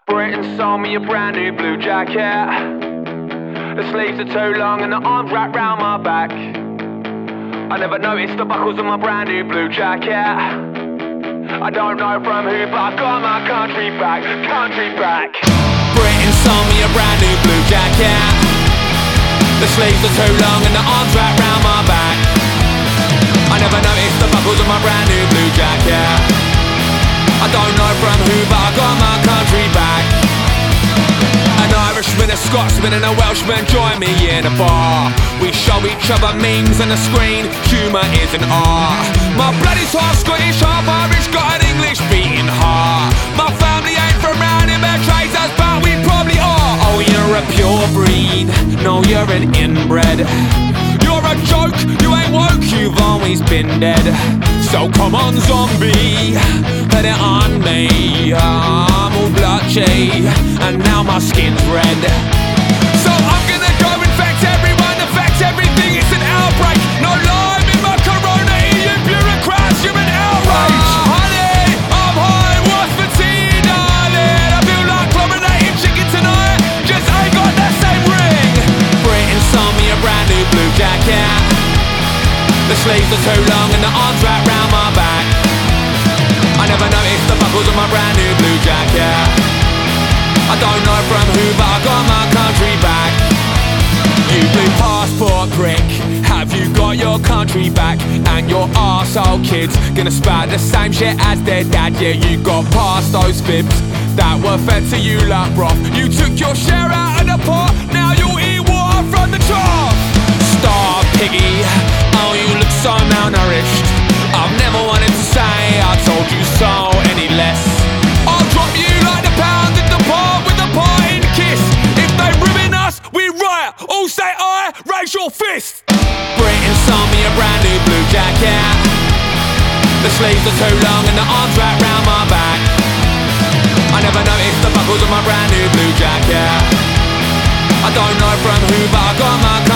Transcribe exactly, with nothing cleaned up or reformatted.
Britain sold me a brand new blue jacket. The sleeves are too long and the arms wrapped round my back. I never noticed the buckles on my brand new blue jacket. I don't know from who, but I got my country back, country back. Britain sold me a brand new blue jacket. The sleeves are too long and the arms wrapped round my back. I never noticed the buckles on my brand new blue jacket. I don't know from who, but I got my country back. An Irishman, a Scotsman and a Welshman join me in a bar. We show each other memes on the screen, humour is an art. My blood is half Scottish, half Irish, got an English beating heart. My family ain't from round here, betrays us, but we probably are. Oh, you're a pure breed, no, you're an inbred. You're a joke, you ain't woke, you've always been dead. So come on zombie, put it on me. I'm all blotchy, and now my skin's red. So I'm gonna go infect everyone, affect everything, it's an outbreak. No lime in my corona, E U bureaucrats, you're an outrage. uh, Honey, I'm high, what's for tea, darling? I feel like chlorinated chicken tonight, just ain't got that same ring. Britain sold me a brand new blue jacket. The sleeves are too long and the arms wrapped round my back. I never noticed the buckles on my brand new blue jacket. I don't know from who, but I got my country back. You blue passport prick, have you got your country back? And your arsehole kids gonna spout the same shit as their dad. Yeah, you got past those fibs that were fed to you like broth. You took your share out of the pot, now you'll eat water from the trough. Star piggy, oh you look so malnourished. I've never wanted to say I told you so any less. I'll drop you like the pound in the bar with a parting kiss. If they ruin us, we riot, all say I, raise your fist. Britain sold me a brand new blue jacket. The sleeves are too long and the arms wrapped round my back. I never noticed the buckles on my brand new blue jacket. I don't know from who, but I got my